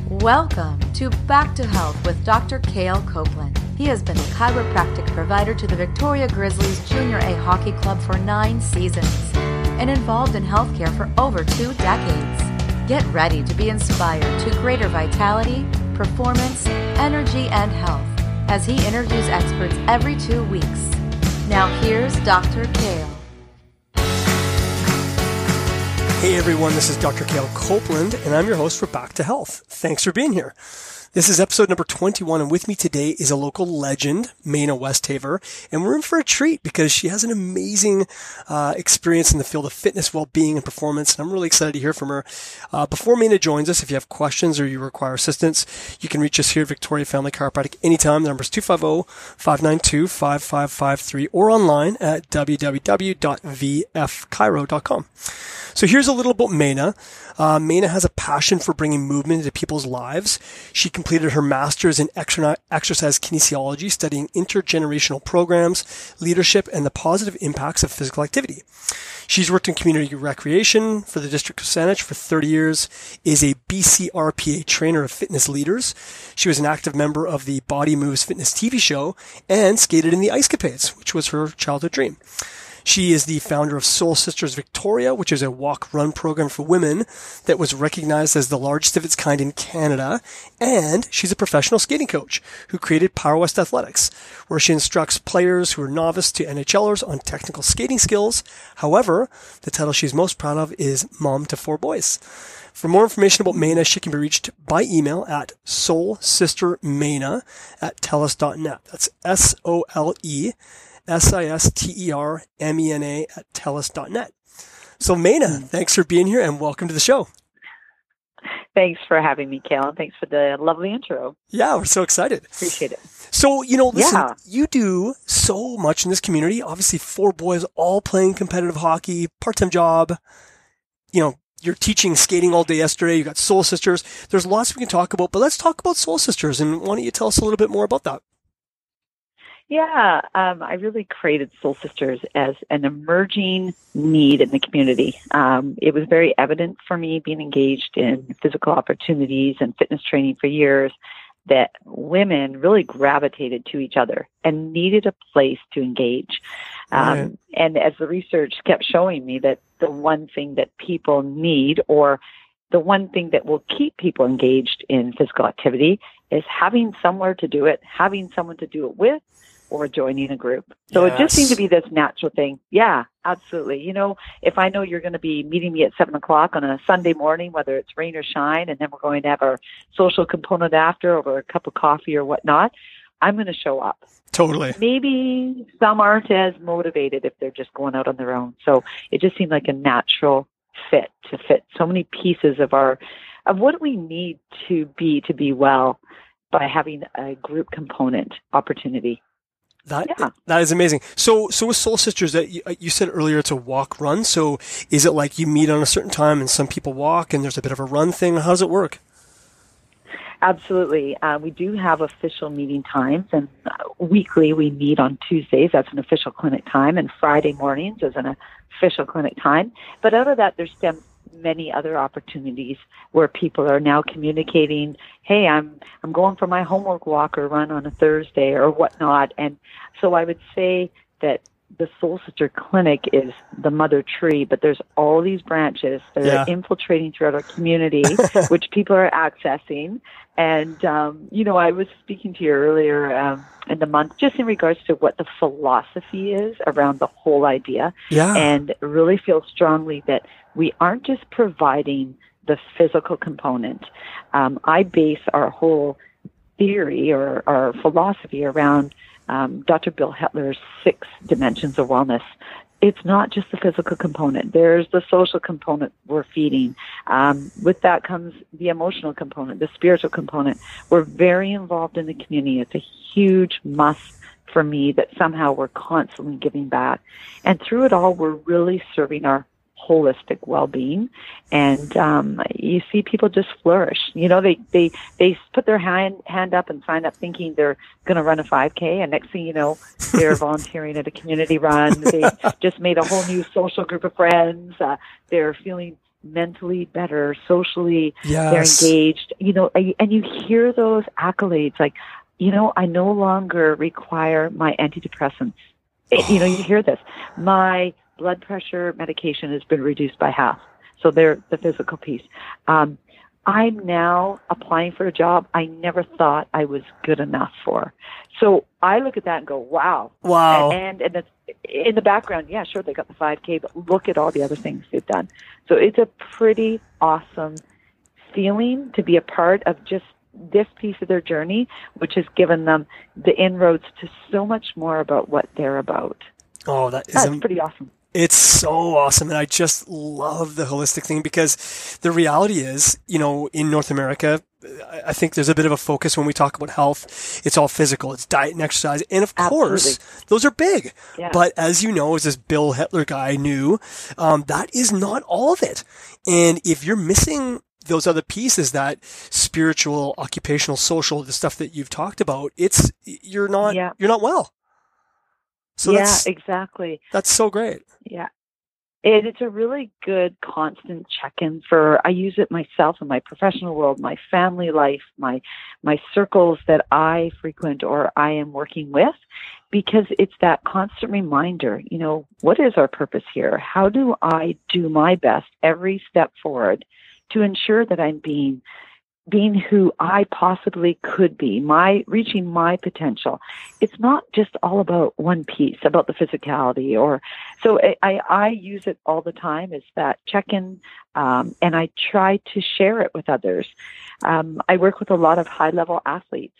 Welcome to Back to Health with Dr. Cale Copeland. He has been a chiropractic provider to the Victoria Grizzlies Junior A Hockey Club for 9 seasons and involved in healthcare for over 2 decades. Get ready to be inspired to greater vitality, performance, energy, and health as he interviews experts every 2 weeks. Now here's Dr. Cale. Hey everyone, this is Dr. Cale Copeland, and I'm your host for Back to Health. Thanks for being here. This is episode number 21, and with me today is a local legend, Mayna Westhaver, and we're in for a treat because she has an amazing experience in the field of fitness, well-being, and performance, and I'm really excited to hear from her. Before Mayna joins us, if you have questions or you require assistance, you can reach us here at Victoria Family Chiropractic anytime. The number is 250-592-5553 or online at www.vfchiro.com. So here's a little about Mayna. Mayna has a passion for bringing movement into people's lives. She completed her master's in exercise kinesiology, studying intergenerational programs, leadership, and the positive impacts of physical activity. She's worked in community recreation for the District of Saanich for 30 years, is a BCRPA trainer of fitness leaders. She was an active member of the Body Moves Fitness TV show and skated in the Ice Capades, which was her childhood dream. She is the founder of Soul Sisters Victoria, which is a walk-run program for women that was recognized as the largest of its kind in Canada. And she's a professional skating coach who created Power West Athletics, where she instructs players who are novice to NHLers on technical skating skills. However, the title she's most proud of is Mom to 4 Boys. For more information about Mayna, she can be reached by email at soulsistermayna@telus.net. That's SOLESISTERMENA@telus.net. So Mayna, thanks for being here and welcome to the show. Thanks for having me, Cale, and thanks for the lovely intro. Yeah, we're so excited. Appreciate it. So, listen, You do so much in this community. Obviously, 4 boys all playing competitive hockey, part-time job. You're teaching skating all day yesterday. You got Soul Sisters. There's lots we can talk about, but let's talk about Soul Sisters. And why don't you tell us a little bit more about that? Yeah, I really created Soul Sisters as an emerging need in the community. It was very evident for me being engaged in physical opportunities and fitness training for years that women really gravitated to each other and needed a place to engage. And as the research kept showing me that the one thing that people need, or the one thing that will keep people engaged in physical activity, is having somewhere to do it, having someone to do it with, or joining a group. So It just seemed to be this natural thing. Yeah, absolutely. If I know you're going to be meeting me at 7:00 on a Sunday morning, whether it's rain or shine, and then we're going to have our social component after over a cup of coffee or whatnot, I'm going to show up. Totally. Maybe some aren't as motivated if they're just going out on their own. So it just seemed like a natural fit to fit so many pieces of what we need to be well by having a group component opportunity. That is amazing. So with Soul Sisters, that you said earlier, it's a walk run. So is it like you meet on a certain time and some people walk and there's a bit of a run thing? How does it work? Absolutely. We do have official meeting times, and weekly we meet on Tuesdays. That's an official clinic time, and Friday mornings is an official clinic time. But out of that, there's many other opportunities where people are now communicating, hey, I'm going for my homework walk or run on a Thursday or whatnot. And so I would say that the Soul Sister Clinic is the mother tree, but there's all these branches that are infiltrating throughout our community, which people are accessing. And, I was speaking to you earlier in the month just in regards to what the philosophy is around the whole idea, and really feel strongly that we aren't just providing the physical component. I base our whole theory or our philosophy around Dr. Bill Hetler's 6 dimensions of wellness. It's not just the physical component. There's the social component we're feeding. With that comes the emotional component, the spiritual component. We're very involved in the community. It's a huge must for me that somehow we're constantly giving back. And through it all, we're really serving our holistic well-being, and you see people just flourish. They put their hand up and sign up thinking they're going to run a 5K, and next thing you know, they're volunteering at a community run. They just made a whole new social group of friends. They're feeling mentally better, socially, Yes. they're engaged, and you hear those accolades like, I no longer require my antidepressants. You hear this. My blood pressure medication has been reduced by half. So they're the physical piece. I'm now applying for a job I never thought I was good enough for. So I look at that and go, wow. Wow. And that's in the background, yeah, sure, they got the 5K, but look at all the other things they've done. So it's a pretty awesome feeling to be a part of just this piece of their journey, which has given them the inroads to so much more about what they're about. Oh, that's pretty awesome. It's so awesome. And I just love the holistic thing because the reality is, in North America, I think there's a bit of a focus when we talk about health. It's all physical. It's diet and exercise. And of course, those are big. Yeah. But as you know, as this Bill Hetler guy knew, that is not all of it. And if you're missing those other pieces, that spiritual, occupational, social, the stuff that you've talked about, you're not well. So exactly. That's so great. Yeah. It's a really good constant check-in I use it myself in my professional world, my family life, my circles that I frequent or I am working with, because it's that constant reminder, what is our purpose here? How do I do my best every step forward to ensure that I'm being who I possibly could be, reaching my potential. It's not just all about one piece, about the physicality, so I use it all the time as that check-in, and I try to share it with others. I work with a lot of high-level athletes.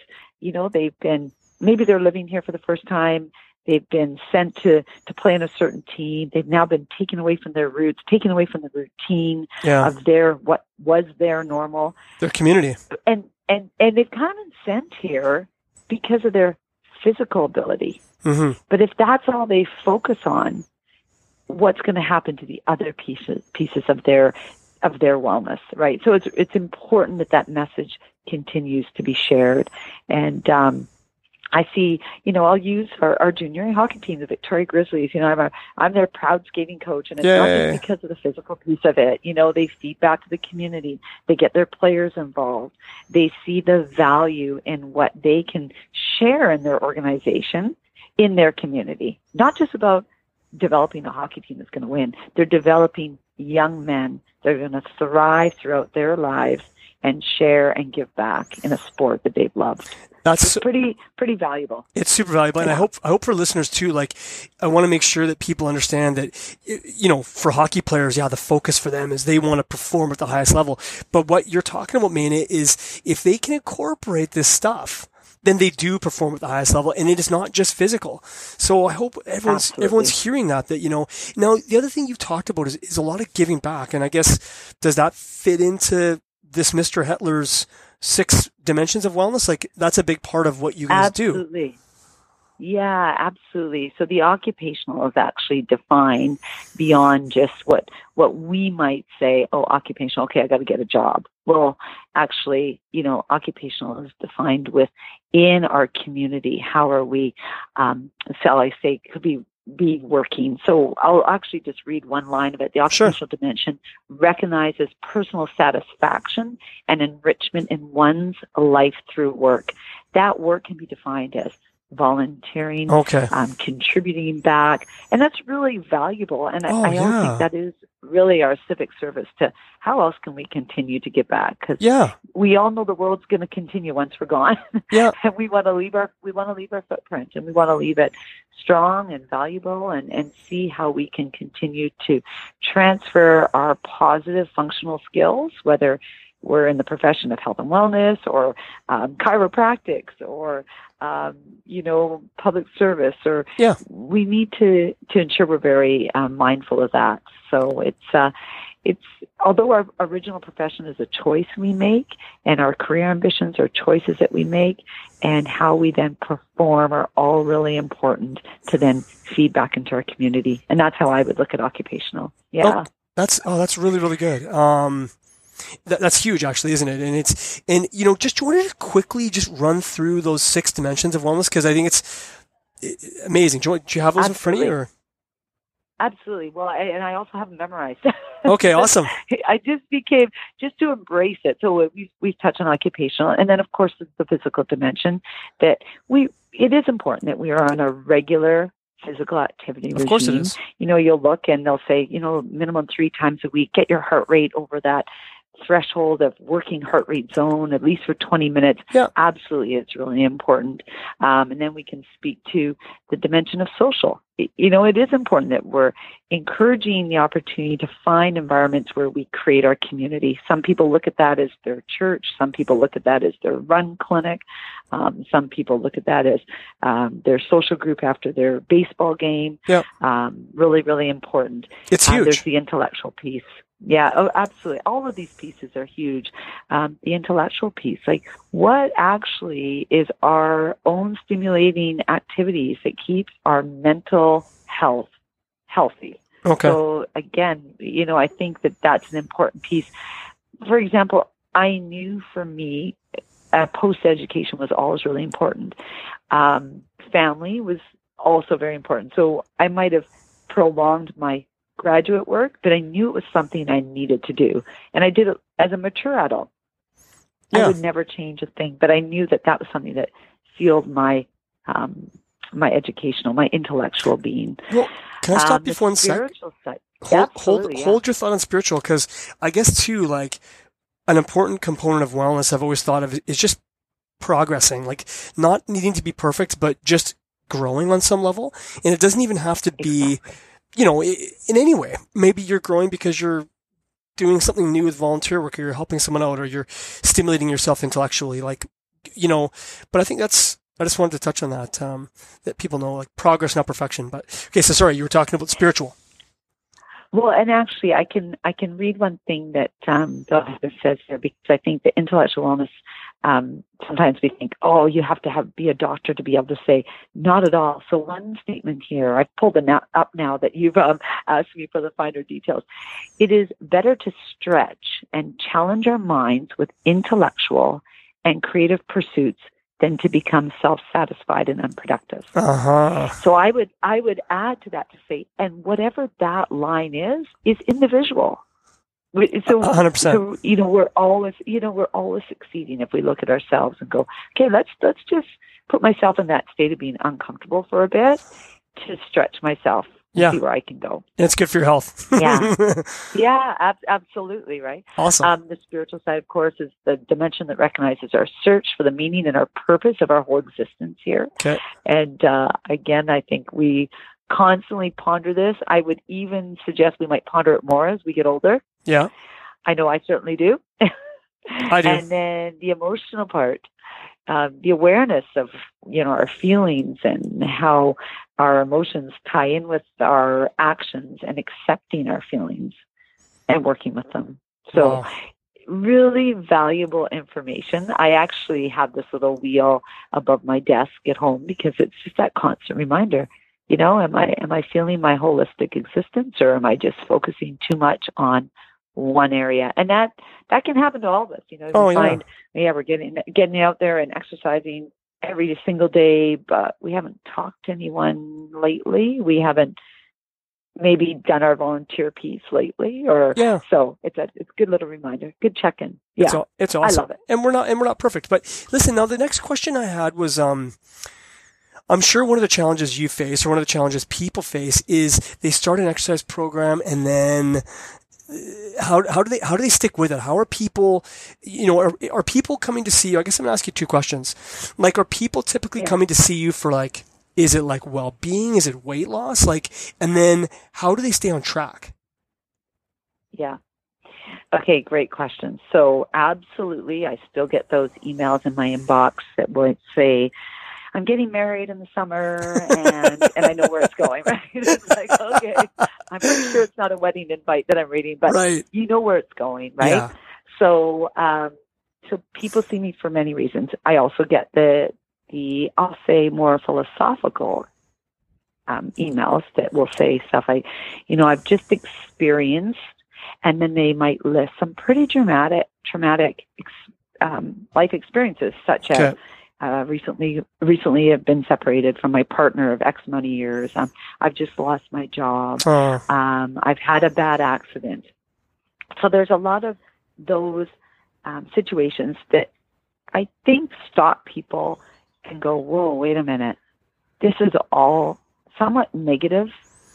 Maybe they're living here for the first time. They've been sent to play in a certain team. They've now been taken away from their roots, taken away from the routine of what was their normal. Their community. And they've kind of been sent here because of their physical ability. Mm-hmm. But if that's all they focus on, what's going to happen to the other pieces of their wellness, right? So it's important that message continues to be shared. And I see, I'll use our junior hockey team, the Victoria Grizzlies. I'm their proud skating coach, and it's not just because of the physical piece of it. They feed back to the community. They get their players involved. They see the value in what they can share in their organization, in their community. Not just about developing a hockey team that's going to win. They're developing young men. They're going to thrive throughout their lives and share and give back in a sport that they've loved. It's pretty valuable. It's super valuable. And I hope for listeners too, I want to make sure that people understand that, for hockey players, the focus for them is they want to perform at the highest level. But what you're talking about, Mena, is if they can incorporate this stuff, then they do perform at the highest level, and it is not just physical. So I hope everyone's hearing that, now the other thing you've talked about is a lot of giving back. And I guess, does that fit into this Mr. Hetler's 6 dimensions of wellness? That's a big part of what you guys do. Absolutely. Yeah, absolutely. So the occupational is actually defined beyond just what we might say, occupational, okay, I got to get a job. Well, actually, occupational is defined within our community. How are we, shall I say, could be working. So I'll actually just read one line of it. The occupational dimension recognizes personal satisfaction and enrichment in one's life through work. That work can be defined as volunteering, contributing back, and that's really valuable. And I think that is really our civic service to how else can we continue to give back? Because we all know the world's going to continue once we're gone, and we want to leave our footprint, and we want to leave it strong and valuable, and see how we can continue to transfer our positive functional skills, whether we're in the profession of health and wellness or chiropractics or public service, or we need to ensure we're very mindful of that. So it's although our original profession is a choice we make, and our career ambitions are choices that we make, and how we then perform are all really important to then feed back into our community. And that's how I would look at occupational. Yeah. That's really, really good. That's huge, actually, isn't it? And just wanted to quickly just run through those 6 dimensions of wellness, because I think it's amazing. Do you have those in front of you? Or? Absolutely. Well, and I also have them memorized. Okay, awesome. I just to embrace it. So we've touched on occupational, and then of course the physical dimension. That it is important that we are on a regular physical activity regime. Of course it is. You'll look and they'll say, minimum 3 times a week. Get your heart rate over that threshold of working heart rate zone, at least for 20 minutes. Yeah. Absolutely, it's really important. And then we can speak to the dimension of social. It is important that we're encouraging the opportunity to find environments where we create our community. Some people look at that as their church. Some people look at that as their run clinic. Some people look at that as their social group after their baseball game. Yeah. Really, really important. It's huge. There's the intellectual piece. Yeah, oh, absolutely. All of these pieces are huge. The intellectual piece, like what actually is our own stimulating activities that keeps our mental health healthy. Okay. So again, I think that that's an important piece. For example, I knew for me, post-education was always really important. Family was also very important. So I might have prolonged my graduate work, but I knew it was something I needed to do. And I did it as a mature adult. Yeah. I would never change a thing, but I knew that was something that fueled my educational, my intellectual being. Well, can I stop you for 1 sec? Spiritual side. Hold your thought on spiritual, because I guess too, like an important component of wellness I've always thought of is just progressing, like not needing to be perfect, but just growing on some level. And it doesn't even have to be, in any way. Maybe you're growing because you're doing something new with volunteer work, or you're helping someone out, or you're stimulating yourself intellectually, but I think I just wanted to touch on that, that people know, like progress, not perfection. But okay, so sorry, you were talking about spiritual. Well, and actually I can read one thing that the author says here, because I think that intellectual wellness, sometimes we think, oh, you have to be a doctor to be able to say, not at all. So one statement here, I've pulled it up now that you've asked me for the finer details. It is better to stretch and challenge our minds with intellectual and creative pursuits than to become self-satisfied and unproductive. Uh-huh. So I would add to that to say, and whatever that line is individual. So 100%. So, we're always succeeding if we look at ourselves and go, okay, let's just put myself in that state of being uncomfortable for a bit to stretch myself. Yeah. See where I can go. And it's good for your health. Yeah, absolutely, right? Awesome. The spiritual side, of course, is the dimension that recognizes our search for the meaning and our purpose of our whole existence here. Okay. And again, I think we constantly ponder this. I would even suggest we might ponder it more as we get older. Yeah. I know I certainly do. I do. And then the emotional part, the awareness of, our feelings and how our emotions tie in with our actions, and accepting our feelings and working with them. So Wow. Really valuable information. I actually have this little wheel above my desk at home because it's just that constant reminder. Am I feeling my holistic existence, or am I just focusing too much on one area? And that can happen to all of us. Find, we're getting out there and exercising every single day, but we haven't talked to anyone lately. We haven't maybe done our volunteer piece lately, so it's a good little reminder, good check-in. Yeah, it's awesome. I love it. And we're not perfect, but listen, now the next question I had was, I'm sure one of the challenges you face, or one of the challenges people face, is they start an exercise program and then how do they stick with it? How are people, are people coming to see you? I guess I'm going to ask you two questions. Like, are people typically coming to see you for is it well-being? Is it weight loss? And then how do they stay on track? Yeah. Okay, great question. So absolutely, I still get those emails in my inbox that would say, I'm getting married in the summer, and I know where it's going, right? It's like, okay, I'm pretty sure it's not a wedding invite that I'm reading, but you know where it's going, right? Yeah. So, so people see me for many reasons. I also get the I'll say more philosophical emails that will say stuff like, I've just experienced, and then they might list some pretty traumatic life experiences, such as Recently have been separated from my partner of X amount of years. I've just lost my job. I've had a bad accident. So there's a lot of those situations that I think stop people and go, whoa, wait a minute. This is all somewhat negative.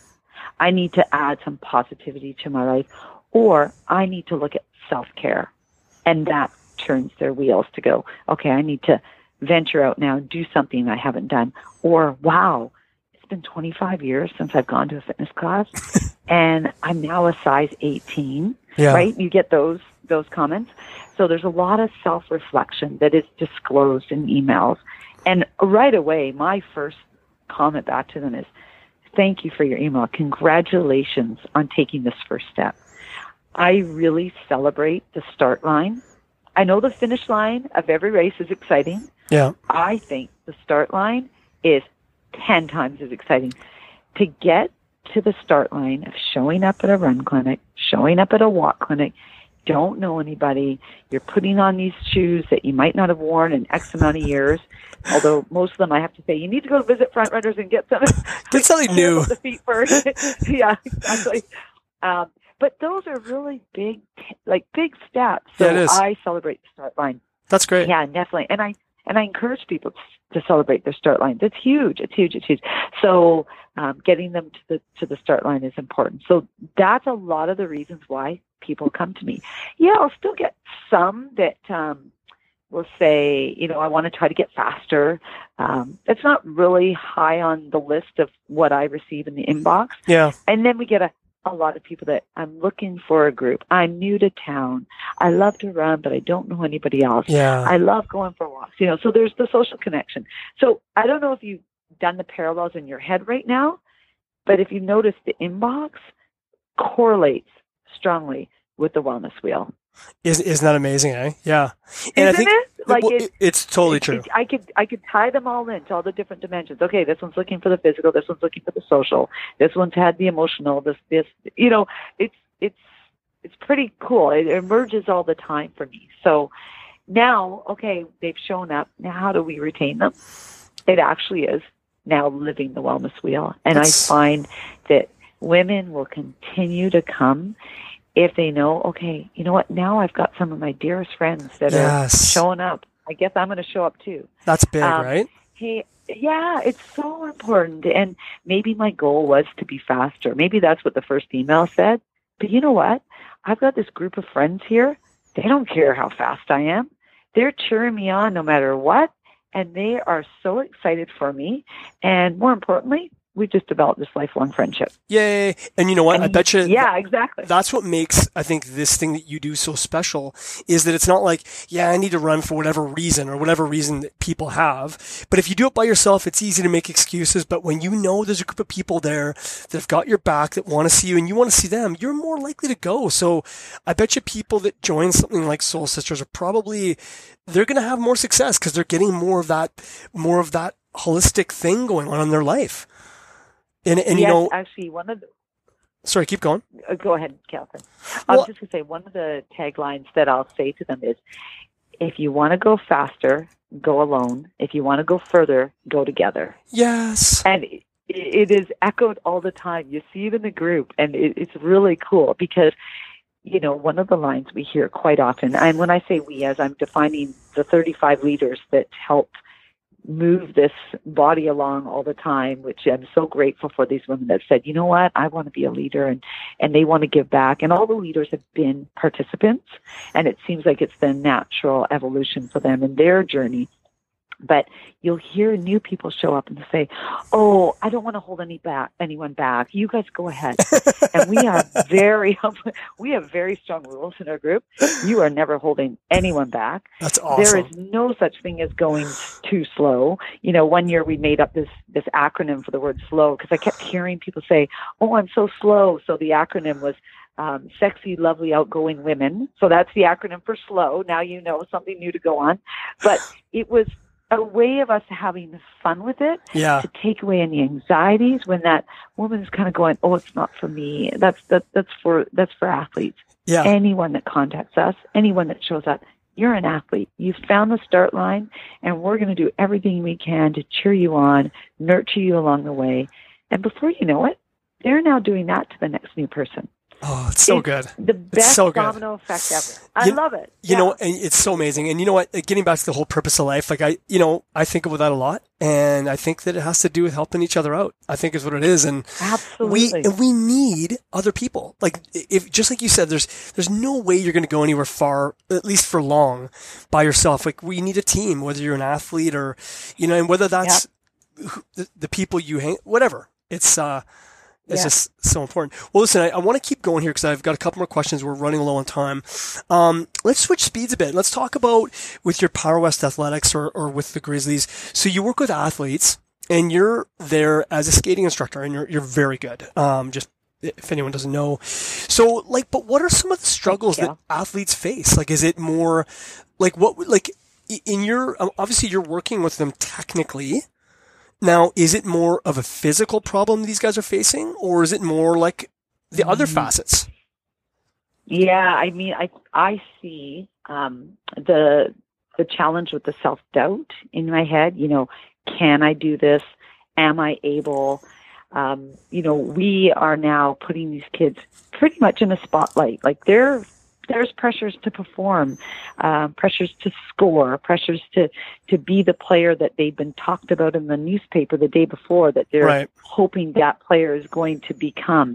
I need to add some positivity to my life, or I need to look at self-care. And that turns their wheels to go, okay, I need to venture out now and do something I haven't done. Or, wow, it's been 25 years since I've gone to a fitness class and I'm now a size 18, right? You get those comments. So there's a lot of self-reflection that is disclosed in emails. And right away, my first comment back to them is, thank you for your email. Congratulations on taking this first step. I really celebrate the start line. I know the finish line of every race is exciting. Yeah. I think the start line is 10 times as exciting. To get to the start line of showing up at a run clinic, showing up at a walk clinic, don't know anybody, you're putting on these shoes that you might not have worn in X amount of years, although most of them I have to say, you need to go visit Front Runners and get something new. The feet first. Yeah, exactly. But those are really big steps. So yeah, it is. I celebrate the start line. That's great. Yeah, definitely. And I encourage people to celebrate their start line. That's huge. It's huge. It's huge. So getting them to the start line is important. So that's a lot of the reasons why people come to me. Yeah, I'll still get some that will say, I want to try to get faster. It's not really high on the list of what I receive in the inbox. Yeah. And then we get a lot of people that I'm looking for a group. I'm new to town. I love to run, but I don't know anybody else. Yeah. I love going for walks. So there's the social connection. So I don't know if you've done the parallels in your head right now, but if you notice, the inbox correlates strongly with the wellness wheel. Isn't that amazing, eh? Yeah. And I think it's totally true. I could tie them all into all the different dimensions. Okay, this one's looking for the physical, this one's looking for the social, this one's had the emotional, this it's pretty cool. It emerges all the time for me. So now, okay, they've shown up. Now how do we retain them? It actually is now living the wellness wheel. And I find that women will continue to come if they know, okay, you know what, now I've got some of my dearest friends that are showing up. I guess I'm going to show up too. That's big, right? Hey, yeah, it's so important. And maybe my goal was to be faster. Maybe that's what the first email said. But you know what? I've got this group of friends here. They don't care how fast I am. They're cheering me on no matter what. And they are so excited for me. And more importantly, we've just developed this lifelong friendship. Yay. And you know what? I bet you. Yeah, exactly. That's what makes, I think, this thing that you do so special is that it's not like, I need to run for whatever reason or whatever reason that people have. But if you do it by yourself, it's easy to make excuses. But when you know there's a group of people there that have got your back, that want to see you and you want to see them, you're more likely to go. So I bet you people that join something like Soul Sisters are probably, they're going to have more success because they're getting more of that holistic thing going on in their life. And yes, actually, one of the... Sorry, keep going. Go ahead, Catherine. I was just going to say, one of the taglines that I'll say to them is, if you want to go faster, go alone. If you want to go further, go together. Yes. And it is echoed all the time. You see it in the group, and it's really cool because, one of the lines we hear quite often, and when I say we, as I'm defining the 35 leaders that help move this body along all the time, which I'm so grateful for these women that said, you know what, I want to be a leader and they want to give back. And all the leaders have been participants, and it seems like it's the natural evolution for them in their journey. But you'll hear new people show up and say, oh, I don't want to hold anyone back. You guys go ahead. And we have very strong rules in our group. You are never holding anyone back. That's awesome. There is no such thing as going too slow. 1 year we made up this acronym for the word slow because I kept hearing people say, oh, I'm so slow. So the acronym was sexy, lovely, outgoing women. So that's the acronym for slow. Now you know something new to go on. But it was a way of us having fun with it, to take away any anxieties when that woman is kind of going, oh, it's not for me. That's for athletes. Yeah. Anyone that contacts us, anyone that shows up, You're an athlete. You've found the start line, and we're going to do everything we can to cheer you on, nurture you along the way. And before you know it, they're now doing that to the next new person. Oh, it's so good. The best domino effect ever. I love it. You know, and it's so amazing. And you know what? Getting back to the whole purpose of life, like I think about that a lot, and I think that it has to do with helping each other out. I think is what it is. And absolutely, we need other people. Like if just like you said, there's no way you're going to go anywhere far, at least for long, by yourself. Like we need a team, whether you're an athlete or, and whether that's the people you hang, whatever. It's just so important. Well, listen, I want to keep going here because I've got a couple more questions. We're running low on time. Let's switch speeds a bit. Let's talk about with your Power West Athletics or with the Grizzlies. So you work with athletes and you're there as a skating instructor and you're very good. Just if anyone doesn't know. So but what are some of the struggles that athletes face? Like, is it more like in your, obviously you're working with them technically. Now, is it more of a physical problem these guys are facing, or is it more like the other facets? Yeah, I mean, I see the challenge with the self-doubt in my head. Can I do this? Am I able? We are now putting these kids pretty much in a spotlight. Like there's pressures to perform, pressures to score, pressures to be the player that they've been talked about in the newspaper the day before that they're hoping that player is going to become.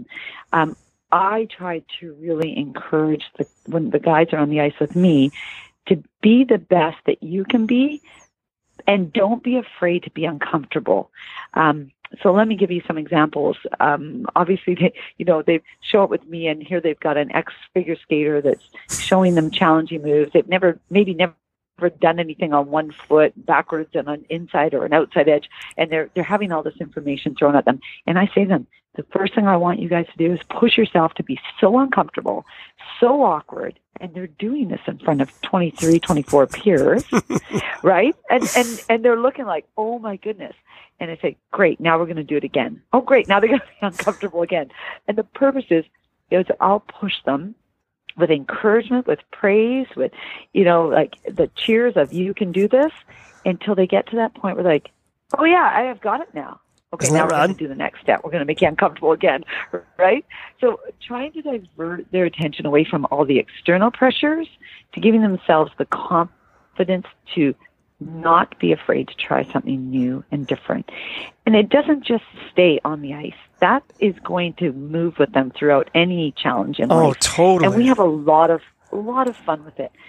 I try to really encourage when the guys are on the ice with me to be the best that you can be and don't be afraid to be uncomfortable. So let me give you some examples. Obviously, they show up with me, and here they've got an ex-figure skater that's showing them challenging moves. They've never done anything on one foot, backwards and on inside or an outside edge, and they're having all this information thrown at them. And I say to them, the first thing I want you guys to do is push yourself to be so uncomfortable, so awkward, and they're doing this in front of 23, 24 peers, right? And they're looking like, oh my goodness. And I say, great, now we're going to do it again. Oh, great, now they're going to be uncomfortable again. And the purpose is I'll push them with encouragement, with praise, with, like the cheers of you can do this until they get to that point where like, oh yeah, I have got it now. Okay, now we're going to do the next step. We're going to make you uncomfortable again, right? So trying to divert their attention away from all the external pressures to giving themselves the confidence to not be afraid to try something new and different. And it doesn't just stay on the ice. That is going to move with them throughout any challenge in life. Oh, totally. And we have a lot of fun with it.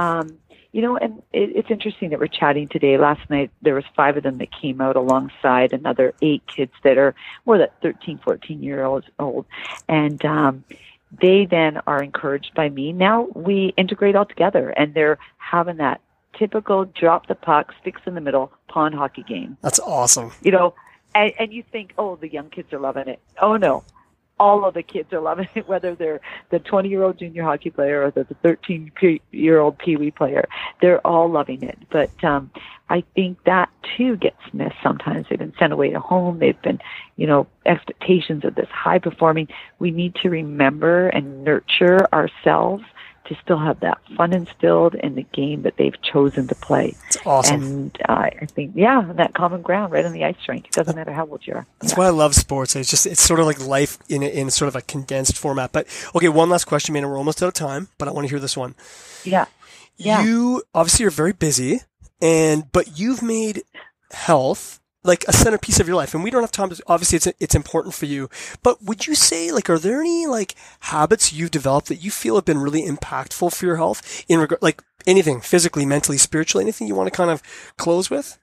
And it's interesting that we're chatting today. Last night, there was 5 of them that came out alongside another 8 kids that are more than 13, 14 years old. And they then are encouraged by me. Now we integrate all together, and they're having that typical drop the puck, sticks in the middle, pond hockey game. That's awesome. And you think, oh, the young kids are loving it. Oh, no. All of the kids are loving it, whether they're the 20-year-old junior hockey player or the 13-year-old Pee-wee player. They're all loving it. But I think that, too, gets missed sometimes. They've been sent away to home. They've been, expectations of this high-performing. We need to remember and nurture ourselves to still have that fun instilled in the game that they've chosen to play. It's awesome. And I think, that common ground right on the ice rink. It doesn't matter how old you are. That's why I love sports. It's sort of like life in sort of a condensed format. But, okay, one last question, man. We're almost out of time, but I want to hear this one. Yeah. You, obviously, you're very busy, but you've made health like a centerpiece of your life. And we don't have time to, obviously it's important for you, but would you say, like, are there any like habits you've developed that you feel have been really impactful for your health in regard, like anything physically, mentally, spiritually, anything you want to kind of close with?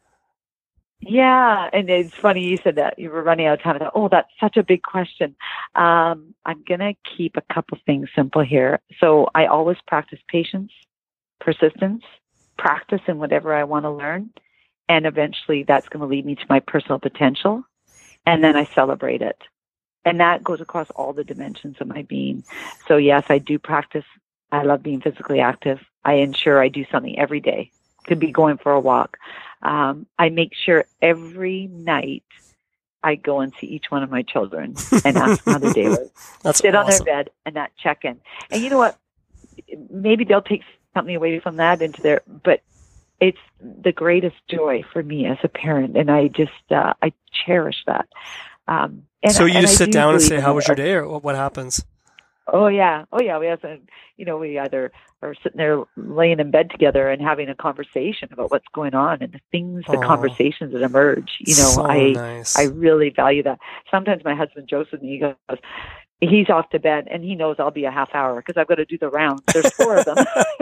Yeah. And it's funny you said that you were running out of time. Oh, that's such a big question. I'm going to keep a couple things simple here. So I always practice patience, persistence, practice in whatever I want to learn. And eventually that's going to lead me to my personal potential. And then I celebrate it. And that goes across all the dimensions of my being. So yes, I do practice. I love being physically active. I ensure I do something every day. Could be going for a walk. I make sure every night I go and see each one of my children and ask them how their day was. That's Sit awesome. on their bed and that check in. And you know what? Maybe they'll take something away from that into there. But it's the greatest joy for me as a parent, and I just I cherish that. So you just sit down and say, "How was your day?" or what happens? Oh yeah. We have, we either are sitting there laying in bed together and having a conversation about what's going on and the conversations that emerge. Nice. I really value that. Sometimes my husband jokes with me. He goes, he's off to bed and he knows I'll be a half hour because I've got to do the rounds. There's 4 of them.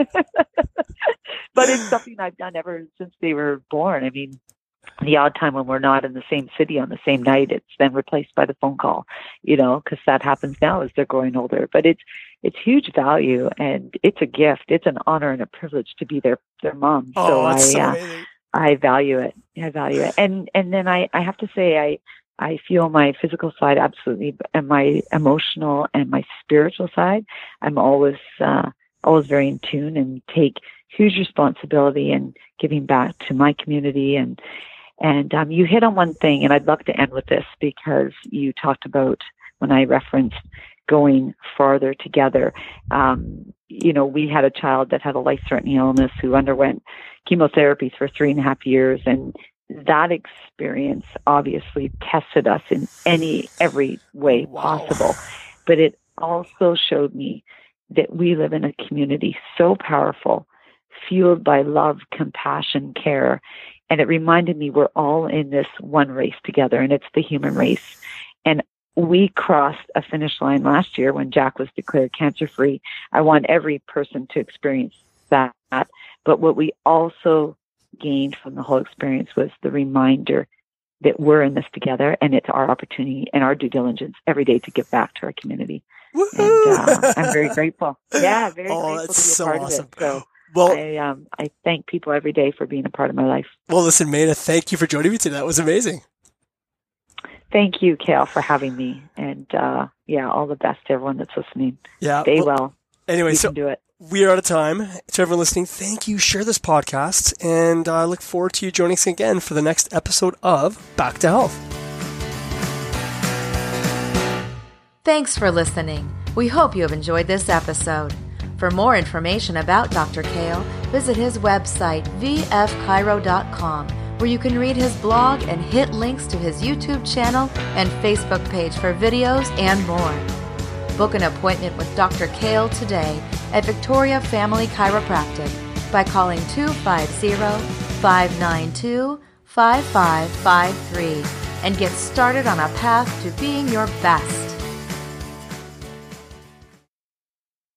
But it's something I've done ever since they were born. I mean, the odd time when we're not in the same city on the same night, it's then replaced by the phone call, because that happens now as they're growing older. But it's huge value, and it's a gift. It's an honor and a privilege to be their mom. So I value it. I value it. And then I have to say I feel my physical side absolutely, and my emotional and my spiritual side, I'm always very in tune and take huge responsibility in giving back to my community. And you hit on one thing, and I'd love to end with this, because you talked about when I referenced going farther together. We had a child that had a life-threatening illness who underwent chemotherapy for 3.5 years, and that experience obviously tested us in every way possible. But it also showed me that we live in a community so powerful, fueled by love, compassion, care. And it reminded me we're all in this one race together, and it's the human race. And we crossed a finish line last year when Jack was declared cancer-free. I want every person to experience that. But what we also gained from the whole experience was the reminder that we're in this together, and it's our opportunity and our due diligence every day to give back to our community. And I'm very grateful. Yeah, very grateful to be so a part awesome. of it. So well, I thank people every day for being a part of my life. Well, listen, Mena, thank you for joining me today. That was amazing. Thank you, Kale, for having me. And all the best to everyone that's listening. Yeah. Stay well. Anyway, you can do it. We are out of time. To everyone listening, thank you. Share this podcast, and I look forward to you joining us again for the next episode of Back to Health. Thanks for listening. We hope you have enjoyed this episode. For more information about Dr. Kale, visit his website, vfchiro.com, where you can read his blog and hit links to his YouTube channel and Facebook page for videos and more. Book an appointment with Dr. Kale today at Victoria Family Chiropractic by calling 250-592-5553 and get started on a path to being your best.